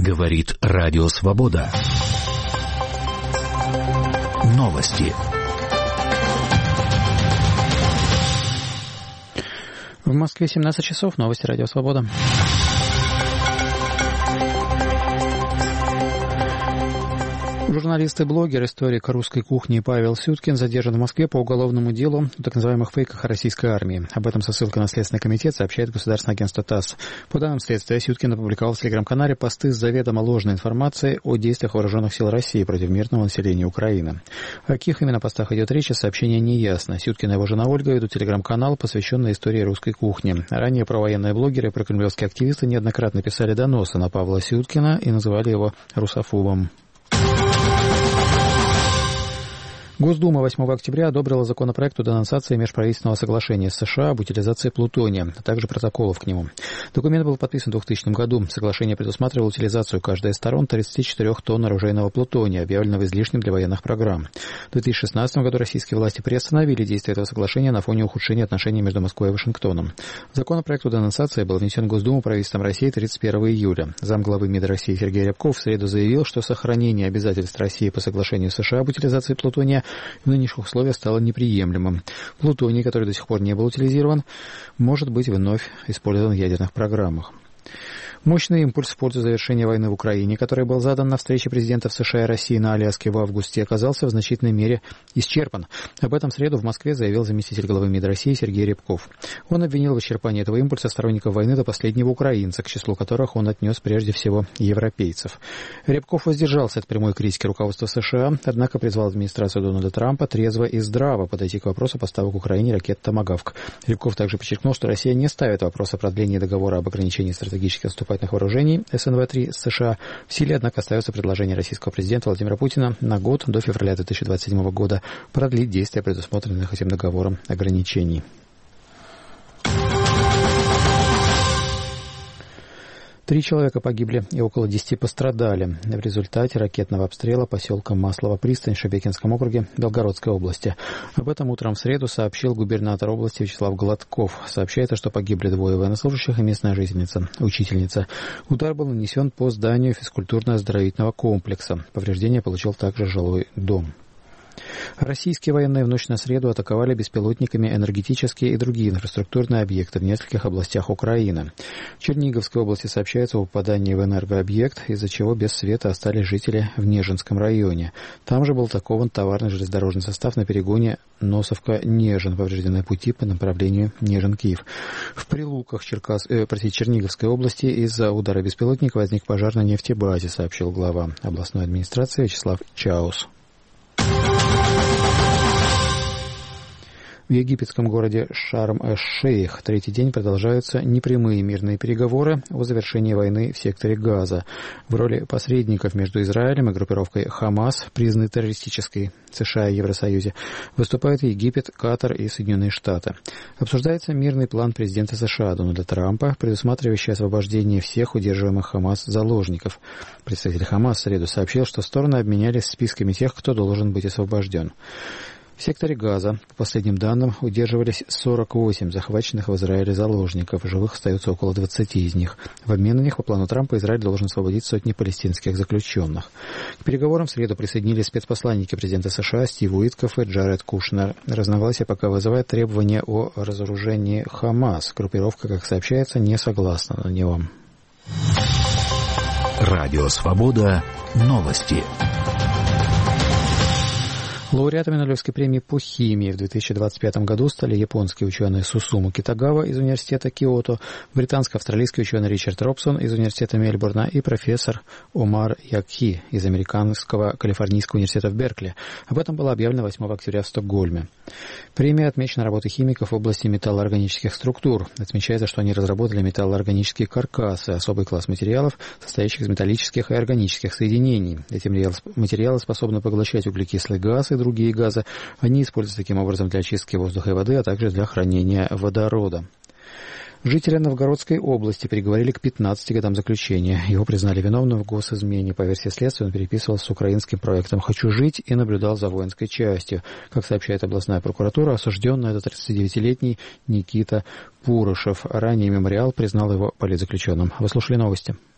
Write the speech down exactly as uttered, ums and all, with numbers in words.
Говорит Радио Свобода. Новости. В Москве семнадцать часов. Новости Радио Свобода. Журналист и блогер, историк русской кухни Павел Сюткин задержан в Москве по уголовному делу о так называемых фейках о российской армии. Об этом со ссылкой на Следственный комитет сообщает государственное агентство ТАСС. По данным следствия, Сюткин опубликовал в телеграм-канале посты с заведомо ложной информацией о действиях вооруженных сил России против мирного населения Украины. О каких именно постах идет речь, сообщение не ясно. Сюткин и его жена Ольга ведут телеграм-канал, посвященный истории русской кухни. Ранее провоенные блогеры и прокремлевские активисты неоднократно писали доносы на Павла Сюткина и называли его русофобом. Госдума восьмого октября одобрила законопроект о денонсации межправительственного соглашения с США об утилизации плутония, а также протоколов к нему. Документ был подписан в двухтысячном году. Соглашение предусматривало утилизацию каждой из сторон тридцати четырёх тонн оружейного плутония, объявленного излишним для военных программ. В две тысячи шестнадцатом году российские власти приостановили действие этого соглашения на фоне ухудшения отношений между Москвой и Вашингтоном. Законопроект о денонсации был внесен в Госдуму правительством России тридцать первого июля. Замглавы МИДа России Сергей Рябков в среду заявил, что сохранение обязательств России по соглашению США об утилизации плутония в нынешних условиях стало неприемлемым. Плутоний, который до сих пор не был утилизирован, может быть вновь использован в ядерных программах. Мощный импульс в пользу завершения войны в Украине, который был задан на встрече президентов США и России на Аляске в августе, оказался в значительной мере исчерпан. Об этом в среду в Москве заявил заместитель главы МИД России Сергей Рябков. Он обвинил в исчерпании этого импульса сторонников войны до последнего украинца, к числу которых он отнес прежде всего европейцев. Рябков воздержался от прямой критики руководства США, однако призвал администрацию Дональда Трампа трезво и здраво подойти к вопросу поставок Украине ракет «Томагавк». Рябков также подчеркнул, что Россия не ставит вопрос о продлении договора об ограничении стратегических наступательных вооружений эс эн вэ три с США. В силе, однако, остается предложение российского президента Владимира Путина на год до февраля две тысячи двадцать седьмого года продлить действия предусмотренных этим договором ограничений. Три человека погибли и около десяти пострадали в результате ракетного обстрела поселка Маслово-Пристань в Шебекинском округе Белгородской области. Об этом утром в среду сообщил губернатор области Вячеслав Гладков. Сообщается, что погибли двое военнослужащих и местная жительница, учительница. Удар был нанесен по зданию физкультурно-оздоровительного комплекса. Повреждения получил также жилой дом. Российские военные в ночь на среду атаковали беспилотниками энергетические и другие инфраструктурные объекты в нескольких областях Украины. В Черниговской области сообщается о попадании в энергообъект, из-за чего без света остались жители в Нежинском районе. Там же был атакован товарный железнодорожный состав на перегоне Носовка-Нежин, повреждены пути по направлению Нежин-Киев. В Прилуках Черкас, э, простите, Черниговской области из-за удара беспилотника возник пожар на нефтебазе, сообщил глава областной администрации Вячеслав Чаус. В египетском городе Шарм-эш-Шейх третий день продолжаются непрямые мирные переговоры о завершении войны в секторе Газа. В роли посредников между Израилем и группировкой Хамас, признанной террористической США и Евросоюзе, выступают Египет, Катар и Соединенные Штаты. Обсуждается мирный план президента США Дональда Трампа, предусматривающий освобождение всех удерживаемых Хамас заложников. Представитель Хамас в среду сообщил, что стороны обменялись списками тех, кто должен быть освобожден. В секторе Газа, по последним данным, удерживались сорок восемь захваченных в Израиле заложников. Живых остается около двадцати из них. В обмен на них, по плану Трампа, Израиль должен освободить сотни палестинских заключенных. К переговорам в среду присоединились спецпосланники президента США Стив Уиткоф и Джаред Кушнер. Разногласия пока вызывают требования о разоружении Хамас. Группировка, как сообщается, не согласна на него. Радио Свобода. Новости. Лауреатами Нобелевской премии по химии в две тысячи двадцать пятом году стали японский ученый Сусуму Китагава из университета Киото, британско-австралийский ученый Ричард Робсон из университета Мельбурна и профессор Омар Якхи из американского Калифорнийского университета в Беркли. Об этом было объявлено восьмого октября в Стокгольме. Премия отмечена работой химиков в области металлоорганических структур. Отмечается, что они разработали металлоорганические каркасы, особый класс материалов, состоящих из металлических и органических соединений. Эти материалы способны поглощать углекислый газ и другие газы. Они используются таким образом для очистки воздуха и воды, а также для хранения водорода. Жители Новгородской области приговорили к пятнадцати годам заключения. Его признали виновным в госизмене. По версии следствия, он переписывался с украинским проектом «Хочу жить» и наблюдал за воинской частью. Как сообщает областная прокуратура, осужденный это тридцатидевятилетний Никита Пурышев. Ранее мемориал признал его политзаключенным. Вы слушали новости.